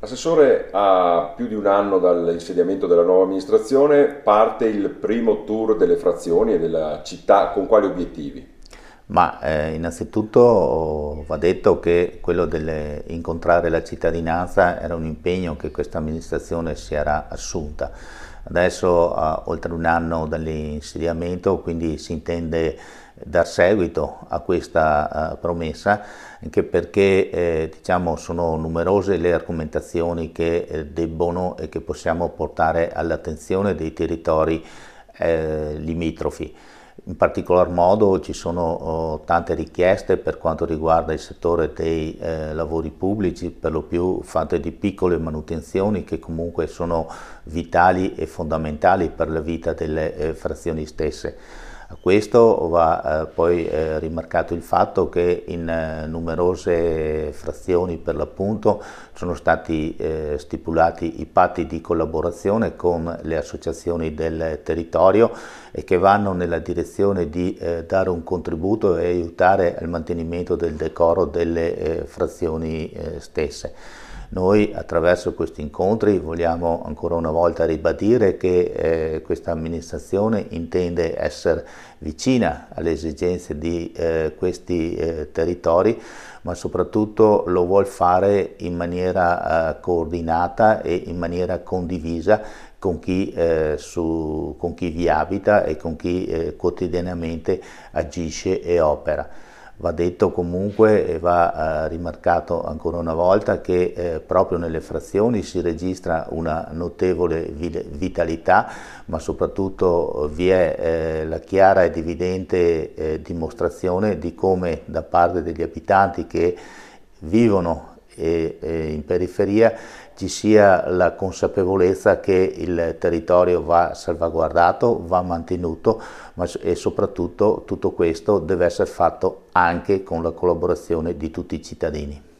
Assessore, a più di un anno dall'insediamento della nuova amministrazione parte il primo tour delle frazioni e della città, con quali obiettivi? Ma innanzitutto va detto che quello di incontrare la cittadinanza era un impegno che questa amministrazione si era assunta. Adesso, oltre un anno dall'insediamento, quindi si intende dar seguito a questa promessa, anche perché diciamo, sono numerose le argomentazioni che debbono e che possiamo portare all'attenzione dei territori limitrofi. In particolar modo ci sono tante richieste per quanto riguarda il settore dei lavori pubblici, per lo più fatte di piccole manutenzioni che comunque sono vitali e fondamentali per la vita delle frazioni stesse. A questo va poi rimarcato il fatto che in numerose frazioni per l'appunto sono stati stipulati i patti di collaborazione con le associazioni del territorio e che vanno nella direzione di dare un contributo e aiutare al mantenimento del decoro delle frazioni stesse. Noi attraverso questi incontri vogliamo ancora una volta ribadire che questa amministrazione intende essere vicina alle esigenze di questi territori, ma soprattutto lo vuol fare in maniera coordinata e in maniera condivisa con chi vi abita e con chi quotidianamente agisce e opera. Va detto comunque e va rimarcato ancora una volta che proprio nelle frazioni si registra una notevole vitalità, ma soprattutto vi è la chiara ed evidente dimostrazione di come da parte degli abitanti che vivono in periferia ci sia la consapevolezza che il territorio va salvaguardato, va mantenuto, e soprattutto tutto questo deve essere fatto anche con la collaborazione di tutti i cittadini.